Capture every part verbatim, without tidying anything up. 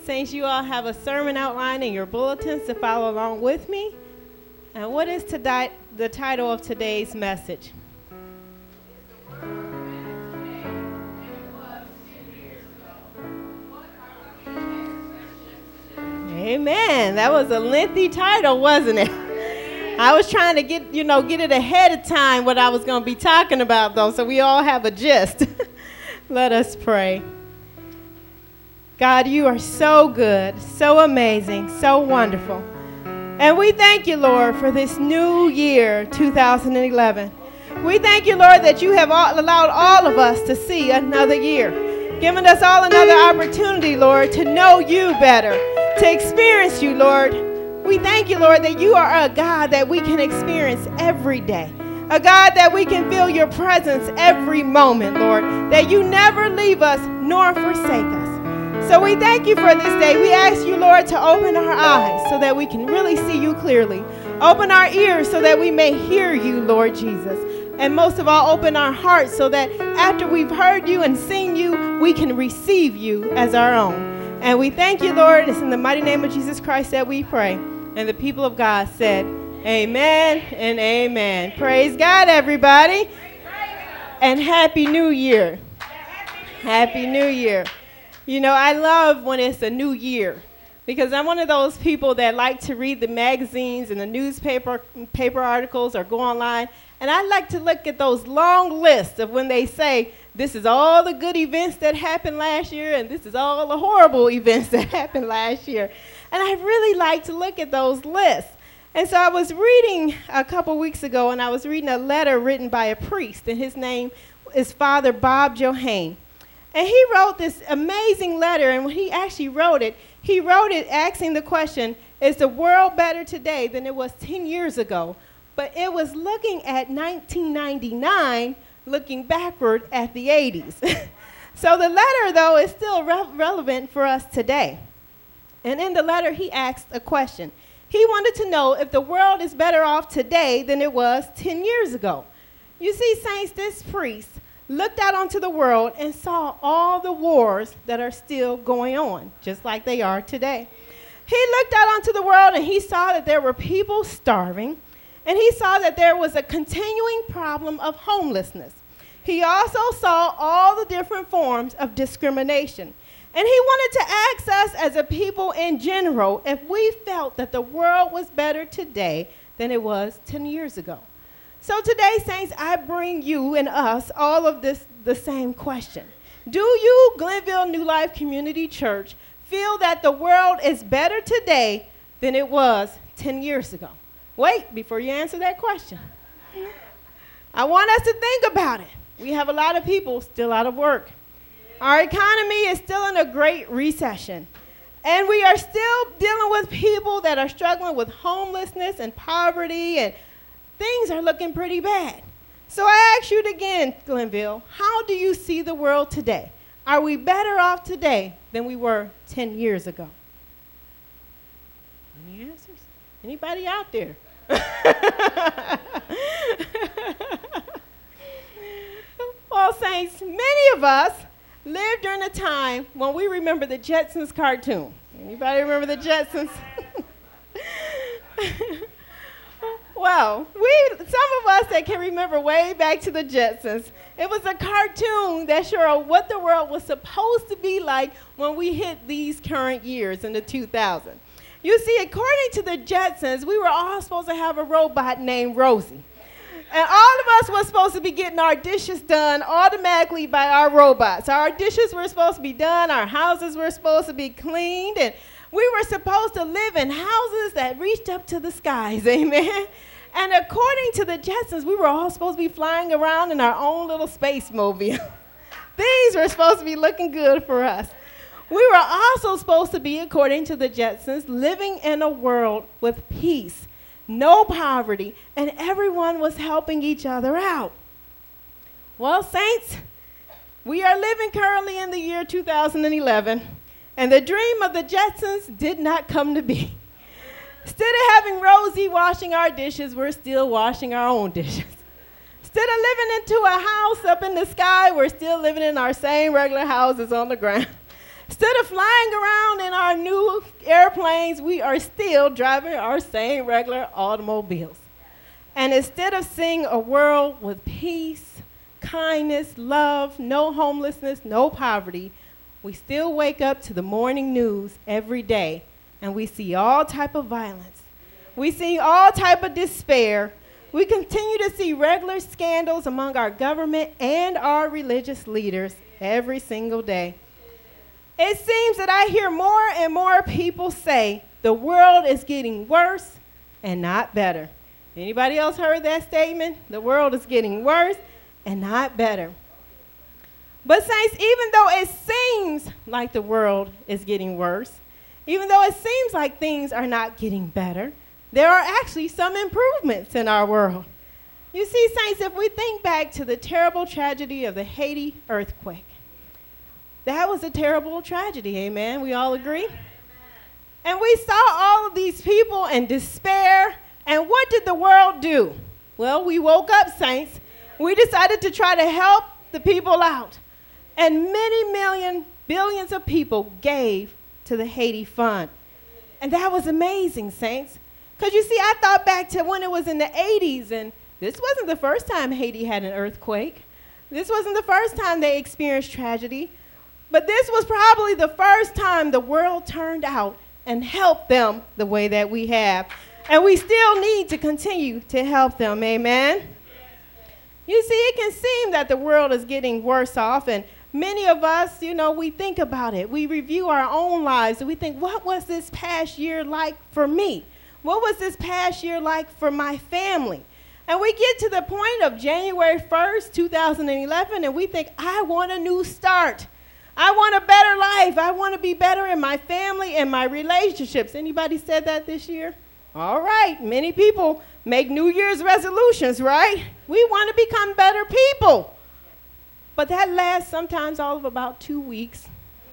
Saints, you all have a sermon outline in your bulletins to follow along with me. And what is today, the title of today's message? Amen. That was a lengthy title, wasn't it? I was trying to get, you know, get it ahead of time what I was going to be talking about, though, so we all have a gist. Let us pray. God, you are so good, so amazing, so wonderful. And we thank you, Lord, for this new year, two thousand eleven. We thank you, Lord, that you have all, allowed all of us to see another year, giving us all another opportunity, Lord, to know you better, to experience you, Lord. We thank you, Lord, that you are a God that we can experience every day, a God that we can feel your presence every moment, Lord, that you never leave us nor forsake us. So we thank you for this day. We ask you, Lord, to open our eyes so that we can really see you clearly. Open our ears so that we may hear you, Lord Jesus. And most of all, open our hearts so that after we've heard you and seen you, we can receive you as our own. And we thank you, Lord. It's in the mighty name of Jesus Christ that we pray. And the people of God said, amen and amen. Praise God, everybody. And Happy New Year. Happy New Year. You know, I love when it's a new year because I'm one of those people that like to read the magazines and the newspaper paper articles or go online. And I like to look at those long lists of when they say, this is all the good events that happened last year and this is all the horrible events that happened last year. And I really like to look at those lists. And so I was reading a couple weeks ago, and I was reading a letter written by a priest, and his name is Father Bob Johann. And he wrote this amazing letter, and when he actually wrote it, he wrote it asking the question, is the world better today than it was ten years ago? But it was looking at nineteen ninety-nine, looking backward at the eighties. So the letter, though, is still re- relevant for us today. And in the letter, he asked a question. He wanted to know if the world is better off today than it was ten years ago. You see, saints, this priest looked out onto the world and saw all the wars that are still going on, just like they are today. He looked out onto the world and he saw that there were people starving, and he saw that there was a continuing problem of homelessness. He also saw all the different forms of discrimination. And he wanted to ask us as a people in general if we felt that the world was better today than it was ten years ago. So today, saints, I bring you and us all of this the same question. Do you, Glenville New Life Community Church, feel that the world is better today than it was ten years ago? Wait, before you answer that question. I want us to think about it. We have a lot of people still out of work. Our economy is still in a great recession. And we are still dealing with people that are struggling with homelessness and poverty, and things are looking pretty bad. So I ask you again, Glenville, how do you see the world today? Are we better off today than we were ten years ago? Any answers? Anybody out there? Well, saints, many of us lived during a time when we remember the Jetsons cartoon. Anybody remember the Jetsons? Well, we, some of us that can remember way back to the Jetsons, it was a cartoon that showed what the world was supposed to be like when we hit these current years in the two thousands. You see, according to the Jetsons, we were all supposed to have a robot named Rosie. And all of us were supposed to be getting our dishes done automatically by our robots. Our dishes were supposed to be done, our houses were supposed to be cleaned, and we were supposed to live in houses that reached up to the skies, amen? And according to the Jetsons, we were all supposed to be flying around in our own little space mobile. These were supposed to be looking good for us. We were also supposed to be, according to the Jetsons, living in a world with peace, no poverty, and everyone was helping each other out. Well, saints, we are living currently in the year two thousand eleven, and the dream of the Jetsons did not come to be. Instead of having Rosie washing our dishes, we're still washing our own dishes. Instead of living into a house up in the sky, we're still living in our same regular houses on the ground. Instead of flying around in our airplanes, we are still driving our same regular automobiles. And instead of seeing a world with peace, kindness, love, no homelessness, no poverty, we still wake up to the morning news every day, and we see all type of violence. We see all type of despair. We continue to see regular scandals among our government and our religious leaders every single day. It seems that I hear more and more people say the world is getting worse and not better. Anybody else heard that statement? The world is getting worse and not better. But saints, even though it seems like the world is getting worse, even though it seems like things are not getting better, there are actually some improvements in our world. You see, saints, if we think back to the terrible tragedy of the Haiti earthquake, that was a terrible tragedy, amen? We all agree? And we saw all of these people in despair, and what did the world do? Well, we woke up, saints. We decided to try to help the people out. And many million, billions of people gave to the Haiti Fund. And that was amazing, saints. Because you see, I thought back to when it was in the eighties, and this wasn't the first time Haiti had an earthquake. This wasn't the first time they experienced tragedy. But this was probably the first time the world turned out and helped them the way that we have. And we still need to continue to help them, amen? You see, it can seem that the world is getting worse off, and many of us, you know, we think about it. We review our own lives, and we think, what was this past year like for me? What was this past year like for my family? And we get to the point of January first, two thousand eleven, and we think, I want a new start. I want a better life. I want to be better in my family and my relationships. Anybody said that this year? All right. Many people make New Year's resolutions, right? We want to become better people. But that lasts sometimes all of about two weeks.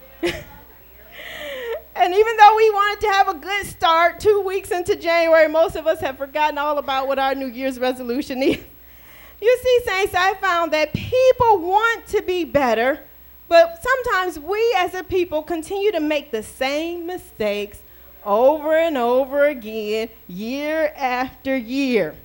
And even though we wanted to have a good start two weeks into January, most of us have forgotten all about what our New Year's resolution is. You see, saints, I found that people want to be better, but sometimes we as a people continue to make the same mistakes over and over again, year after year.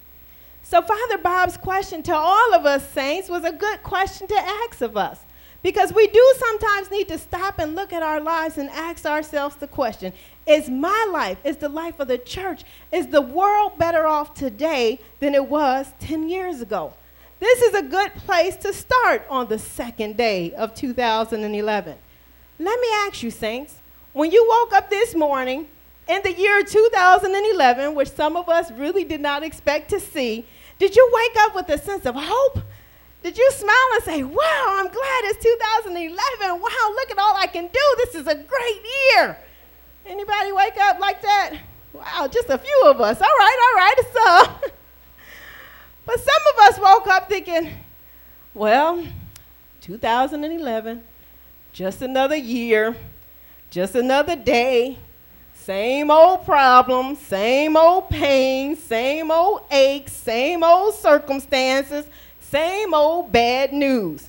So Father Bob's question to all of us saints was a good question to ask of us, because we do sometimes need to stop and look at our lives and ask ourselves the question, is my life, is the life of the church, is the world better off today than it was ten years ago? This is a good place to start on the second day of two thousand eleven. Let me ask you, saints, when you woke up this morning in the year two thousand eleven, which some of us really did not expect to see, did you wake up with a sense of hope? Did you smile and say, wow, I'm glad it's two thousand eleven. Wow, look at all I can do. This is a great year. Anybody wake up like that? Wow, just a few of us. All right, all right, it's up. But some of us woke up thinking, well, two thousand eleven, just another year, just another day, same old problems, same old pain, same old aches, same old circumstances, same old bad news.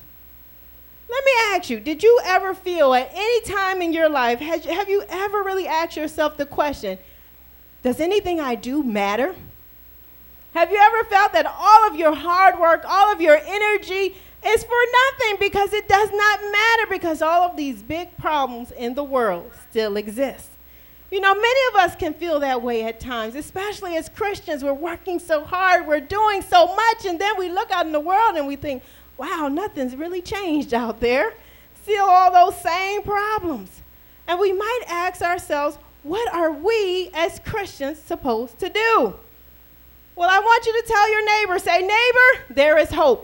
Let me ask you, did you ever feel at any time in your life, have you, have you ever really asked yourself the question, does anything I do matter? Have you ever felt that all of your hard work, all of your energy is for nothing because it does not matter, because all of these big problems in the world still exist? You know, many of us can feel that way at times, especially as Christians. We're working so hard, we're doing so much, and then we look out in the world and we think, wow, nothing's really changed out there. Still all those same problems. And we might ask ourselves, what are we as Christians supposed to do? Well, I want you to tell your neighbor, say, neighbor, there is hope.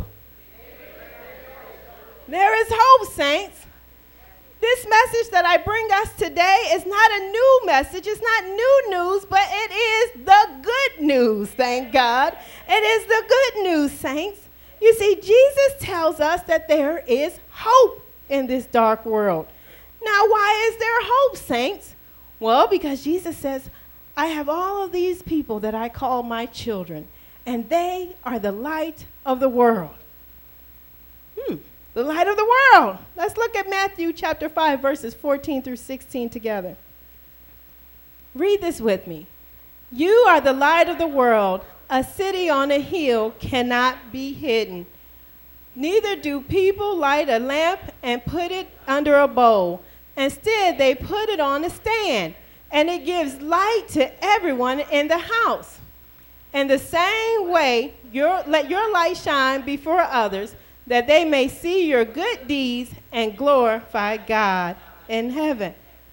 There is hope, saints. This message that I bring us today is not a new message. It's not new news, but it is the good news, thank God. It is the good news, saints. You see, Jesus tells us that there is hope in this dark world. Now, why is there hope, saints? Well, because Jesus says, I have all of these people that I call my children, and they are the light of the world. Hmm. The light of the world. Let's look at Matthew chapter five, verses fourteen through sixteen together. Read this with me. You are the light of the world. A city on a hill cannot be hidden. Neither do people light a lamp and put it under a bowl. Instead, they put it on a stand, and it gives light to everyone in the house. In the same way, your, let your light shine before others, that they may see your good deeds and glorify God in heaven.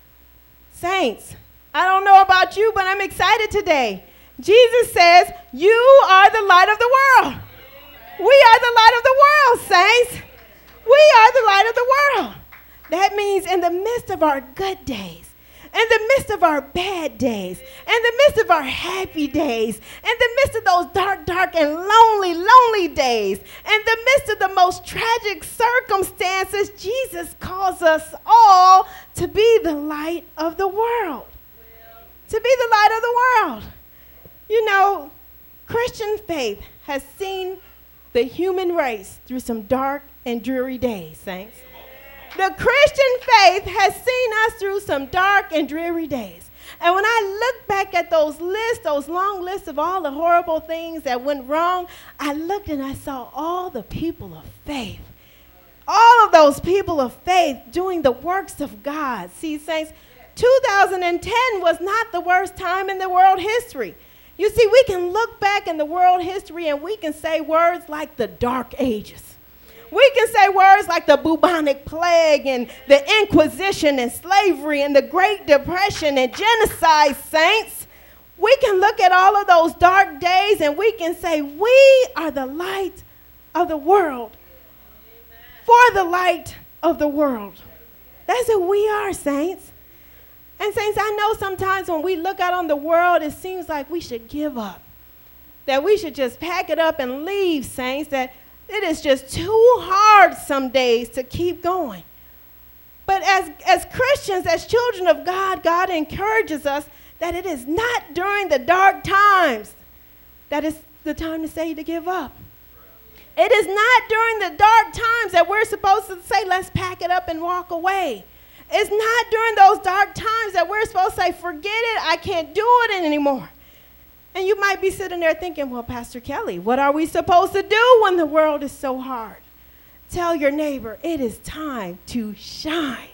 Saints, I don't know about you, but I'm excited today. Jesus says, you are the light of the world. We are the light of the world, saints. We are the light of the world. That means in the midst of our good days, in the midst of our bad days, in the midst of our happy days, in the midst of those dark, dark and lonely, lonely days, in the midst of the most tragic circumstances, Jesus calls us all to be the light of the world. To be the light of the world. You know, Christian faith has seen the human race through some dark and dreary days, saints. The Christian faith has seen us through some dark and dreary days. And when I look back at those lists, those long lists of all the horrible things that went wrong, I looked and I saw all the people of faith. All of those people of faith doing the works of God. See, saints, two thousand ten was not the worst time in the world history. You see, we can look back in the world history and we can say words like the Dark Ages. We can say words like the bubonic plague and the Inquisition and slavery and the Great Depression and genocide, saints. We can look at all of those dark days and we can say we are the light of the world. For the light of the world. That's who we are, saints. And saints, I know sometimes when we look out on the world, it seems like we should give up. That we should just pack it up and leave, saints. That it is just too hard some days to keep going. But as, as Christians, as children of God, God encourages us that it is not during the dark times that it's the time to say to give up. It is not during the dark times that we're supposed to say, let's pack it up and walk away. It's not during those dark times that we're supposed to say, forget it, I can't do it anymore. And you might be sitting there thinking, well, Pastor Kelly, what are we supposed to do when the world is so hard? Tell your neighbor, it is time to shine.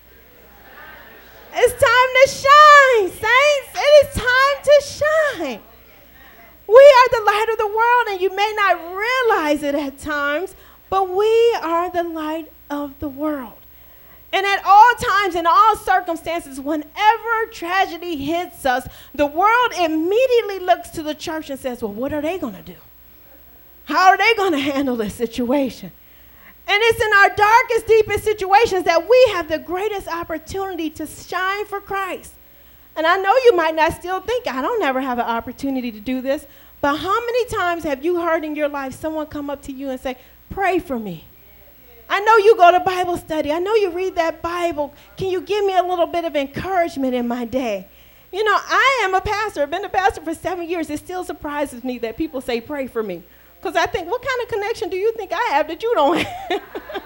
It's time to shine, saints. It is time to shine. We are the light of the world, and you may not realize it at times, but we are the light of the world. And at all times, in all circumstances, whenever tragedy hits us, the world immediately looks to the church and says, well, what are they going to do? How are they going to handle this situation? And it's in our darkest, deepest situations that we have the greatest opportunity to shine for Christ. And I know you might not still think, I don't ever have an opportunity to do this. But how many times have you heard in your life someone come up to you and say, pray for me? I know you go to Bible study. I know you read that Bible. Can you give me a little bit of encouragement in my day? You know, I am a pastor. I've been a pastor for seven years. It still surprises me that people say, pray for me. Because I think, what kind of connection do you think I have that you don't have?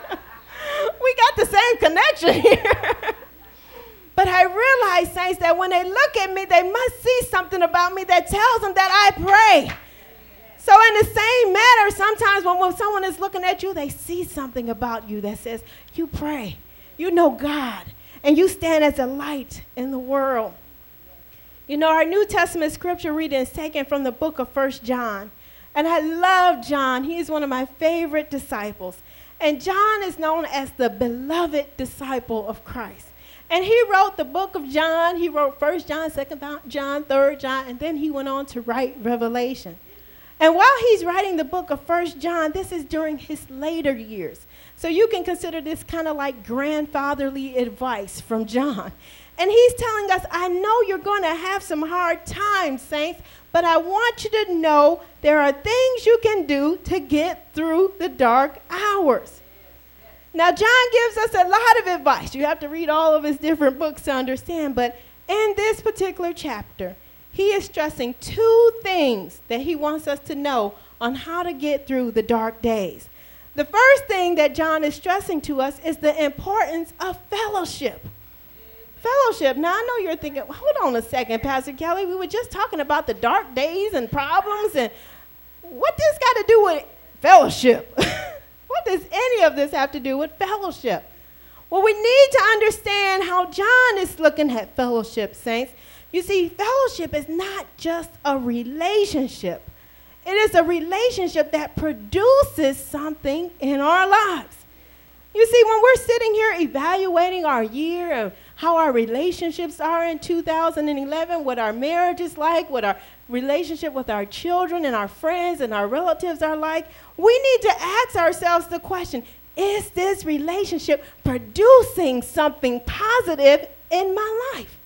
We got the same connection here. But I realize, saints, that when they look at me, they must see something about me that tells them that I pray. So in the same manner, sometimes when, when someone is looking at you, they see something about you that says, you pray, you know God, and you stand as a light in the world. You know, our New Testament scripture reading is taken from the book of First John. And I love John. He's one of my favorite disciples. And John is known as the beloved disciple of Christ. And he wrote the book of John. He wrote First John, Second John, Third John, and then he went on to write Revelation. And while he's writing the book of First John, this is during his later years. So you can consider this kind of like grandfatherly advice from John. And he's telling us, I know you're going to have some hard times, saints, but I want you to know there are things you can do to get through the dark hours. Now, John gives us a lot of advice. You have to read all of his different books to understand. But in this particular chapter, he is stressing two things that he wants us to know on how to get through the dark days. The first thing that John is stressing to us is the importance of fellowship. fellowship. Now, I know you're thinking, hold on a second, Pastor Kelly. We were just talking about the dark days and problems, and what this got to do with fellowship? What does any of this have to do with fellowship? Well, we need to understand how John is looking at fellowship, saints. You see, fellowship is not just a relationship. It is a relationship that produces something in our lives. You see, when we're sitting here evaluating our year and how our relationships are in two thousand eleven, what our marriage is like, what our relationship with our children and our friends and our relatives are like, we need to ask ourselves the question, is this relationship producing something positive in my life?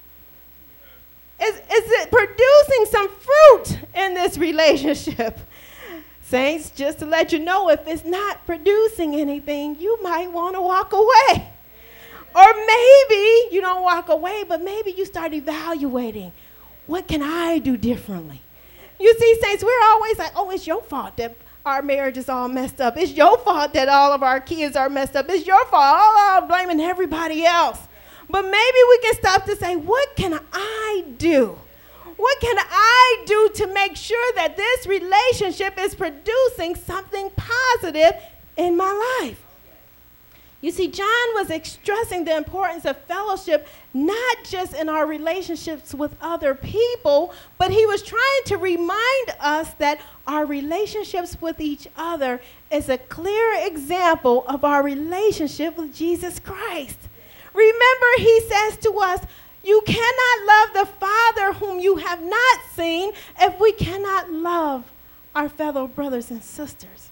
Is, is it producing some fruit in this relationship? Saints, just to let you know, if it's not producing anything, you might want to walk away. Or maybe you don't walk away, but maybe you start evaluating, what can I do differently? You see, saints, we're always like, oh, it's your fault that our marriage is all messed up. It's your fault that all of our kids are messed up. It's your fault. Oh, I'm blaming everybody else. But maybe we can stop to say, what can I do? What can I do to make sure that this relationship is producing something positive in my life? You see, John was stressing the importance of fellowship, not just in our relationships with other people, but he was trying to remind us that our relationships with each other is a clear example of our relationship with Jesus Christ. Remember, he says to us, you cannot love the Father whom you have not seen if we cannot love our fellow brothers and sisters.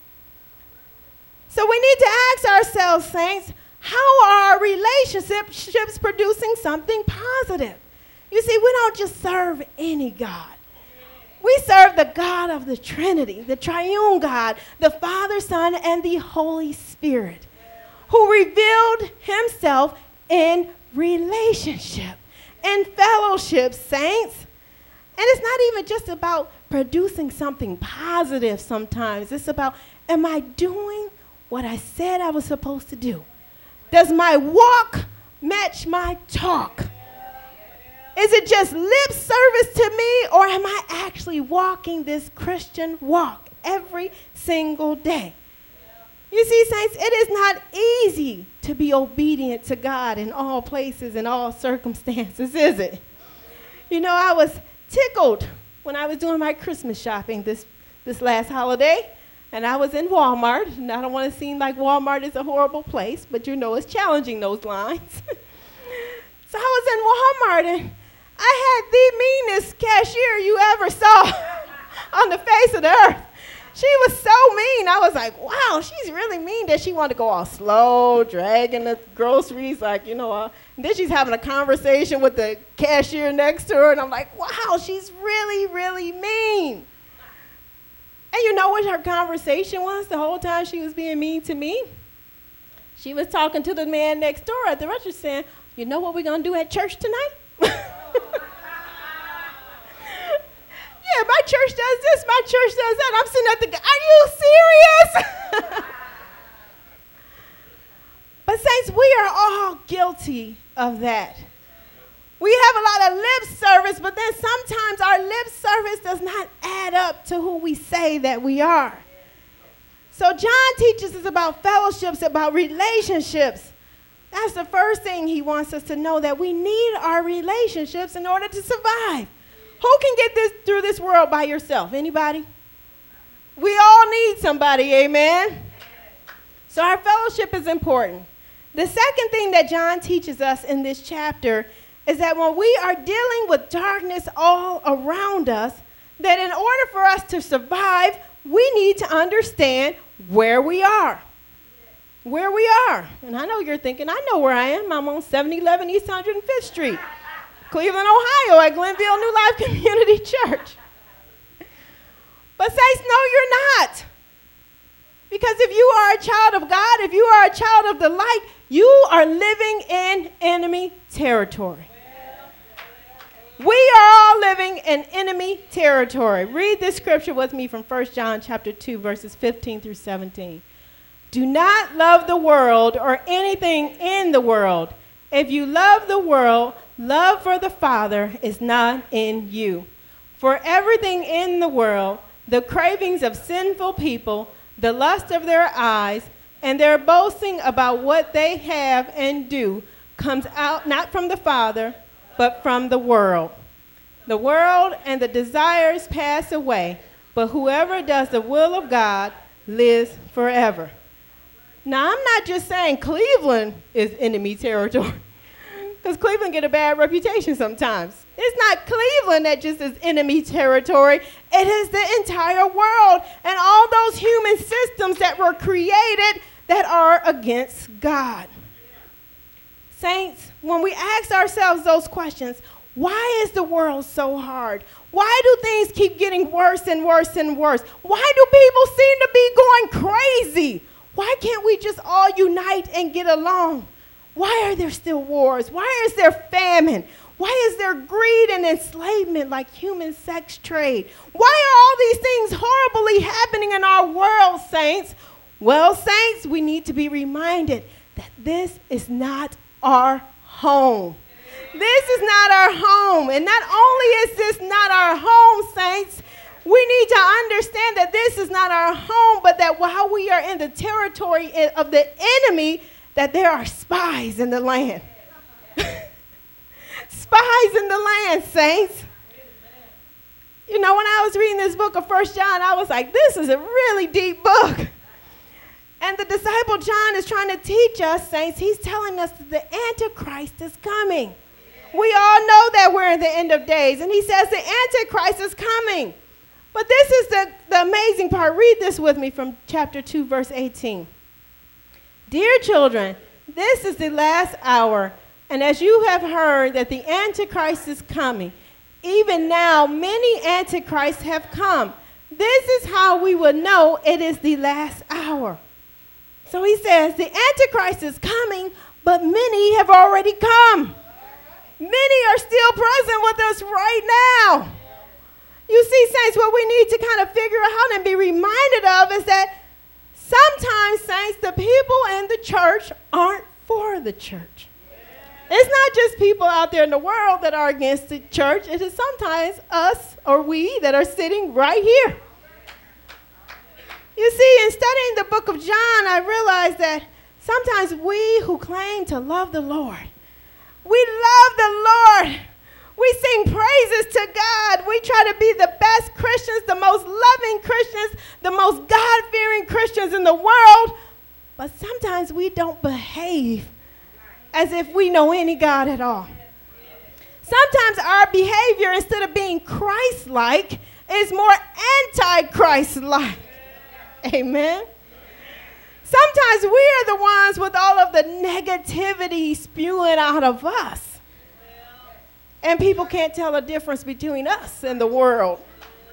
So we need to ask ourselves, saints, how are our relationships producing something positive? You see, we don't just serve any God. We serve the God of the Trinity, the triune God, the Father, Son, and the Holy Spirit, who revealed himself in relationship and fellowship, saints. And it's not even just about producing something positive sometimes. It's about, am I doing what I said I was supposed to do? Does my walk match my talk? Is it just lip service to me, or am I actually walking this Christian walk every single day? You see, saints, it is not easy to be obedient to God in all places and all circumstances, is it? You know, I was tickled when I was doing my Christmas shopping this, this last holiday, and I was in Walmart, and I don't want to seem like Walmart is a horrible place, but you know it's challenging those lines. So I was in Walmart, and I had the meanest cashier you ever saw on the face of the earth. She was so mean. I was like, wow, she's really mean that she wanted to go all slow, dragging the groceries, like, you know. Uh, and then she's having a conversation with the cashier next to her, and I'm like, wow, she's really, really mean. And you know what her conversation was the whole time she was being mean to me? She was talking to the man next door at the register saying, you know what we're going to do at church tonight? Yeah, my church does this, my church does that. I'm sitting at the, are you serious? But saints, we are all guilty of that. We have a lot of lip service, but then sometimes our lip service does not add up to who we say that we are. So John teaches us about fellowships, about relationships. That's the first thing he wants us to know, that we need our relationships in order to survive. Who can get this through this world by yourself? Anybody? We all need somebody, amen? So our fellowship is important. The second thing that John teaches us in this chapter is that when we are dealing with darkness all around us, that in order for us to survive, we need to understand where we are. Where we are. And I know you're thinking, I know where I am. I'm on seven eleven East one hundred fifth Street. Cleveland, Ohio, at Glenville New Life Community Church. But saints, no, you're not. Because if you are a child of God, if you are a child of the light, you are living in enemy territory. We are all living in enemy territory. Read this scripture with me from First John chapter two, verses fifteen through seventeen. Do not love the world or anything in the world. If you love the world, love for the Father is not in you. For everything in the world, the cravings of sinful people, the lust of their eyes, and their boasting about what they have and do, comes out not from the Father, but from the world. The world and the desires pass away, but whoever does the will of God lives forever. Now, I'm not just saying Cleveland is enemy territory, because Cleveland get a bad reputation sometimes. It's not Cleveland that just is enemy territory. It is the entire world and all those human systems that were created that are against God. Saints, when we ask ourselves those questions, why is the world so hard? Why do things keep getting worse and worse and worse? Why do people seem to be going crazy? Why can't we just all unite and get along? Why are there still wars? Why is there famine? Why is there greed and enslavement like human sex trade? Why are all these things horribly happening in our world, saints? Well, saints, we need to be reminded that this is not our home. This is not our home. And not only is this not our home, saints, we need to understand that this is not our home, but that while we are in the territory of the enemy, that there are spies in the land. Spies in the land, saints. You know, when I was reading this book of First John, I was like, this is a really deep book. And the disciple John is trying to teach us, saints, he's telling us that the Antichrist is coming. We all know that we're in the end of days, and he says the Antichrist is coming. But this is the, the amazing part. Read this with me from chapter two, verse eighteen. Dear children, this is the last hour, and as you have heard that the Antichrist is coming, even now many Antichrists have come. This is how we will know it is the last hour. So he says the Antichrist is coming, but many have already come. Many are still present with us right now. You see, saints, what we need to kind of figure out and be reminded of is that sometimes, saints, the people in the church aren't for the church. It's not just people out there in the world that are against the church. It is sometimes us or we that are sitting right here. You see, in studying the book of John, I realized that sometimes we who claim to love the Lord, we love the Lord. We sing praises to God. We try to be the best Christians, the most loving Christians, the most God-fearing Christians in the world. But sometimes we don't behave as if we know any God at all. Sometimes our behavior, instead of being Christ-like, is more anti-Christ-like. Amen. Sometimes we are the ones with all of the negativity spewing out of us. And people can't tell the difference between us and the world.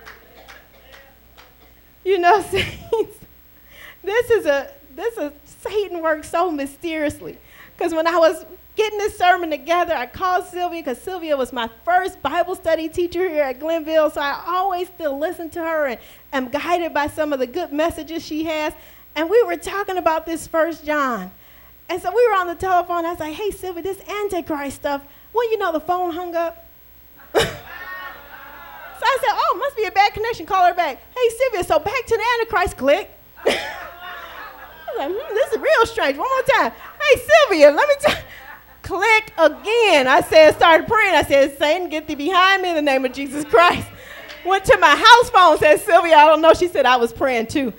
You know, saints, this is a, this is, Satan works so mysteriously. Because when I was getting this sermon together, I called Sylvia, because Sylvia was my first Bible study teacher here at Glenville, so I always still listen to her and am guided by some of the good messages she has. And we were talking about this First John. And so we were on the telephone. I was like, hey, Sylvia, this Antichrist stuff, well, you know, the phone hung up. So I said, oh, must be a bad connection. Call her back. Hey, Sylvia, so back to the Antichrist, click. I was like, hmm, this is real strange. One more time. Hey, Sylvia, let me tell click again. I said, started praying. I said, Satan, get thee behind me in the name of Jesus Christ. Went to my house phone, said, Sylvia, I don't know. She said, I was praying too.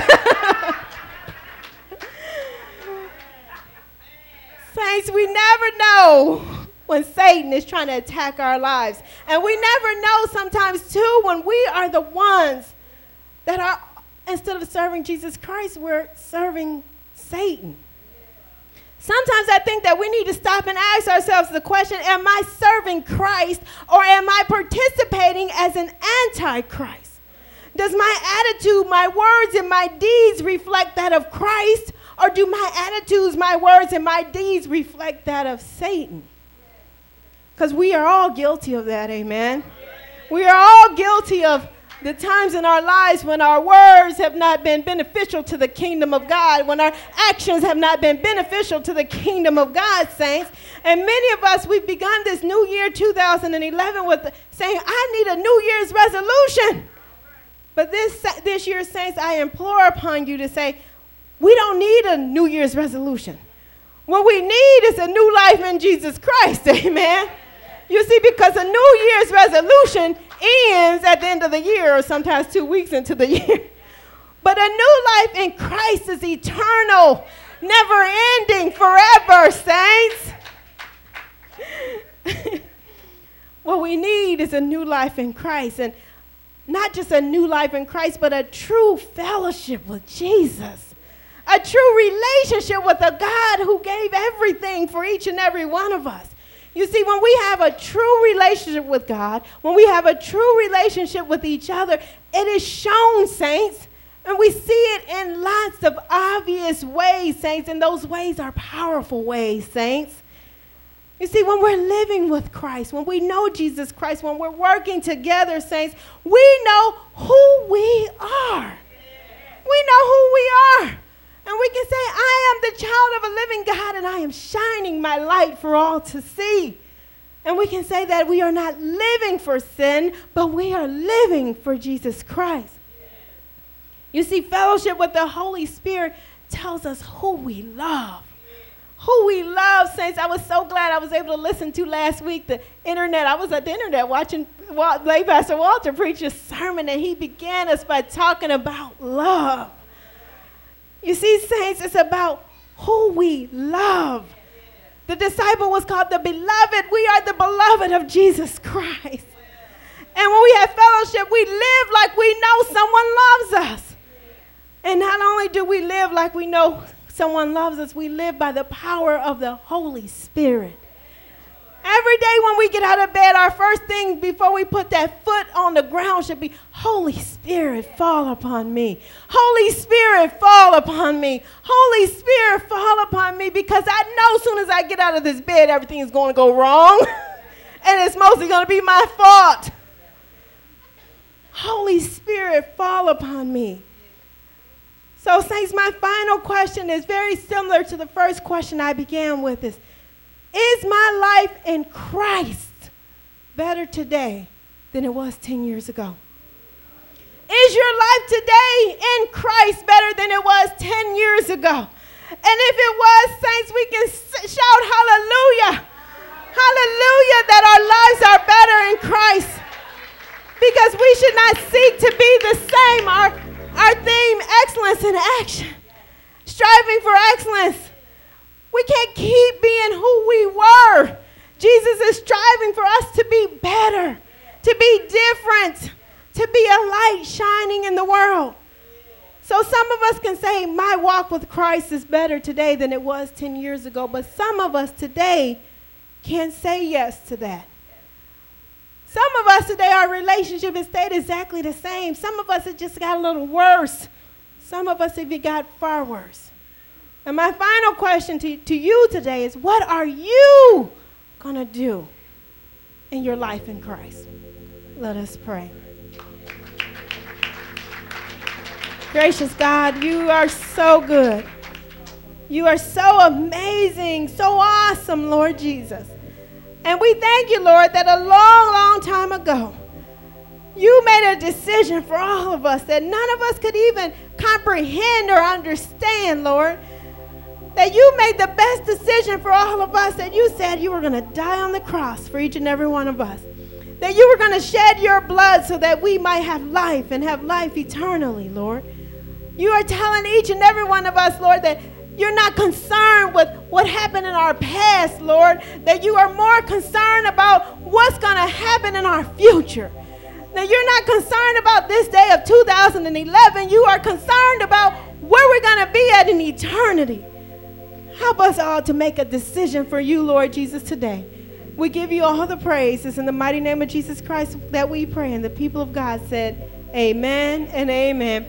Saints, we never know when Satan is trying to attack our lives. And we never know sometimes, too, when we are the ones that are, instead of serving Jesus Christ, we're serving Satan. Sometimes I think that we need to stop and ask ourselves the question, am I serving Christ or am I participating as an antichrist? Does my attitude, my words, and my deeds reflect that of Christ, or do my attitudes, my words, and my deeds reflect that of Satan? Because we are all guilty of that, amen? We are all guilty of, The times in our lives when our words have not been beneficial to the kingdom of God, when our actions have not been beneficial to the kingdom of God, saints. And many of us, we've begun this new year two thousand eleven with the, saying, I need a New Year's resolution. But this, this year, saints, I implore upon you to say, we don't need a New Year's resolution. What we need is a new life in Jesus Christ, amen. You see, because a New Year's resolution ends at the end of the year or sometimes two weeks into the year. But a new life in Christ is eternal, never ending, forever, saints. What we need is a new life in Christ. And not just a new life in Christ, but a true fellowship with Jesus. A true relationship with a God who gave everything for each and every one of us. You see, when we have a true relationship with God, when we have a true relationship with each other, it is shown, saints. And we see it in lots of obvious ways, saints. And those ways are powerful ways, saints. You see, when we're living with Christ, when we know Jesus Christ, when we're working together, saints, we know who we are. We know who we are. And we can say, I am the child of a living God, and I am shining my light for all to see. And we can say that we are not living for sin, but we are living for Jesus Christ. You see, fellowship with the Holy Spirit tells us who we love. Who we love, saints. I was so glad I was able to listen to last week the internet. I was at the internet watching lay Pastor Walter preach a sermon, and he began us by talking about love. You see, saints, it's about who we love. The disciple was called the beloved. We are the beloved of Jesus Christ. And when we have fellowship, we live like we know someone loves us. And not only do we live like we know someone loves us, we live by the power of the Holy Spirit. Every day when we get out of bed, our first thing before we put that foot on the ground should be, Holy Spirit, fall upon me. Holy Spirit, fall upon me. Holy Spirit, fall upon me, because I know as soon as I get out of this bed, everything is going to go wrong. And it's mostly going to be my fault. Holy Spirit, fall upon me. So, saints, my final question is very similar to the first question I began with. Is, is my life in Christ better today than it was ten years ago? Is your life today in Christ better than it was ten years ago? And if it was, saints, we can shout hallelujah. Hallelujah that our lives are better in Christ. Because we should not seek to be the same. Our, our theme, excellence in action. Striving for excellence. We can't keep being who we were. Jesus is striving for us to be better, to be different, to be a light shining in the world. So some of us can say, my walk with Christ is better today than it was ten years ago. But some of us today can't say yes to that. Some of us today, our relationship has stayed exactly the same. Some of us, it just got a little worse. Some of us, it got far worse. And my final question to, to you today is, what are you going to do in your life in Christ? Let us pray. Gracious God, you are so good. You are so amazing, so awesome, Lord Jesus. And we thank you, Lord, that a long, long time ago, you made a decision for all of us that none of us could even comprehend or understand, Lord. That you made the best decision for all of us, that you said you were going to die on the cross for each and every one of us. That you were going to shed your blood so that we might have life and have life eternally, Lord. You are telling each and every one of us, Lord, that you're not concerned with what happened in our past, Lord. That you are more concerned about what's going to happen in our future. That you're not concerned about this day of two thousand eleven. You are concerned about where we're going to be at in eternity. Help us all to make a decision for you, Lord Jesus, today. We give you all the praise. It's in the mighty name of Jesus Christ that we pray. And the people of God said, amen and amen.